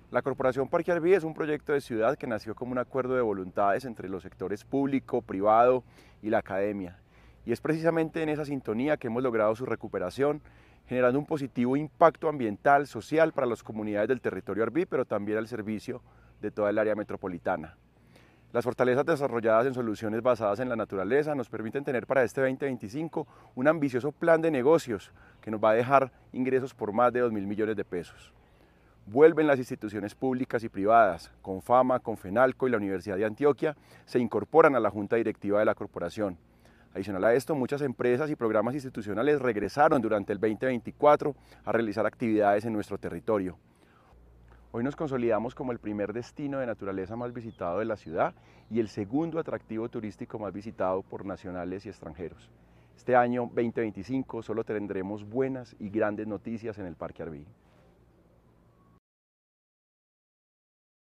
La Corporación Parque Arví es un proyecto de ciudad que nació como un acuerdo de voluntades entre los sectores público, privado y la academia. Y es precisamente en esa sintonía que hemos logrado su recuperación, generando un positivo impacto ambiental, social para las comunidades del territorio Arví, pero también al servicio de toda el área metropolitana. Las fortalezas desarrolladas en soluciones basadas en la naturaleza nos permiten tener para este 2025 un ambicioso plan de negocios que nos va a dejar ingresos por más de 2.000 millones de pesos. Vuelven las instituciones públicas y privadas, Confama, Confenalco y la Universidad de Antioquia, se incorporan a la junta directiva de la corporación. Adicional a esto, muchas empresas y programas institucionales regresaron durante el 2024 a realizar actividades en nuestro territorio. Hoy nos consolidamos como el primer destino de naturaleza más visitado de la ciudad y el segundo atractivo turístico más visitado por nacionales y extranjeros. Este año 2025 solo tendremos buenas y grandes noticias en el Parque Arví.